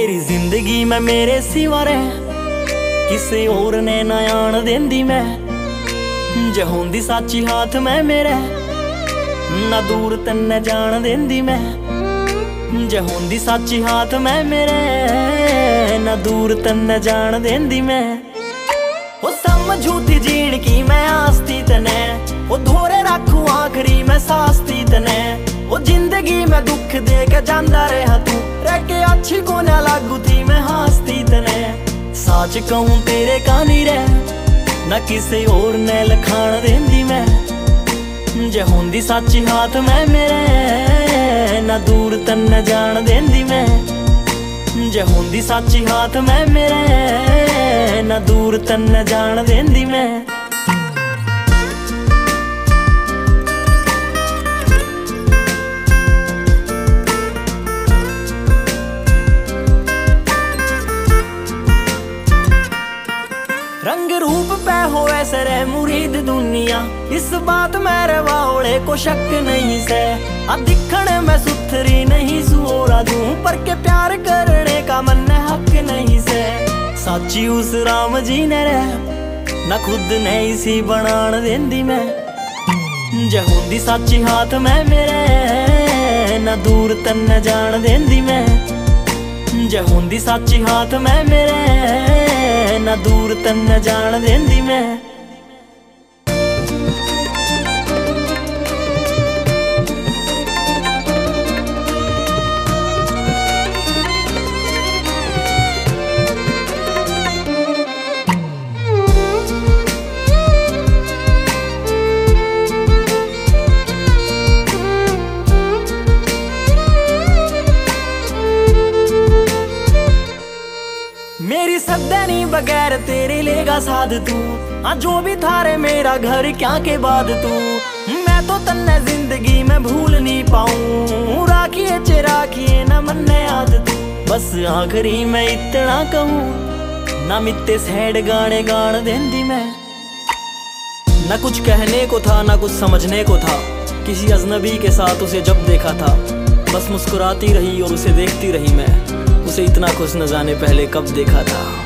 तेरी जिंदगी में मेरे सिवा रह किसे और ने ना आन देंदी मैं। जे होंदी साची हाथ में मेरे ना दूर तन्ने जान देंदी मैं। जे होंदी साची हाथ में मेरे ना दूर तन्ने जान देंदी मैं। वो समझू थी जीण की मैं आस्ती तने, वो धोरे रखू आखिरी में सास्ती तने। वो जिंदगी में दुख दे के जांदा रहा तू, रह के अच्छी को ना लागू थी मैं हास्ती तने। साच कहूं तेरे कानी रह ना किसे और ने लखान देंदी मैं। जे होंदी साची हाथ में मेरे ना दूर तन्ने जान देंदी मैं। जे होंदी साची हाथ में मेरे ना दूर तन्ने जान देंदी मैं। रंग रूप पे होवे सरे मुरीद दुनिया, इस बात मेरे वाले को शक नहीं से। अब दिखने में सुथरी नहीं सुओरा दूं, पर के प्यार करने का मन हक नहीं से। साची उस राम जी ने रह ना खुद ने इसी बनान देंदी मैं। जे होंदी साची हाथ में मेरे ना दूर तन्ने जान देंदी मैं। जे होंदी साची हाथ में मेरे ना दूर तन्ने जान देंदी मैं। मेरी सदनी बगैर तेरे लेगा साध तू, हाँ जो भी थारे मेरा घर क्या के बाद तू। मैं तो तन्ने जिंदगी में भूल नहीं पाऊं, राखिए चिराखिए न मन याद तू। बस आखिरी में इतना कहूं ना मित्ते सैड गाने गान देंदी मैं। ना कुछ कहने को था ना कुछ समझने को था, किसी अजनबी के साथ उसे जब देखा था बस मुस्कुराती रही और उसे देखती रही मैं। उसे इतना खुश न जाने पहले कब देखा था।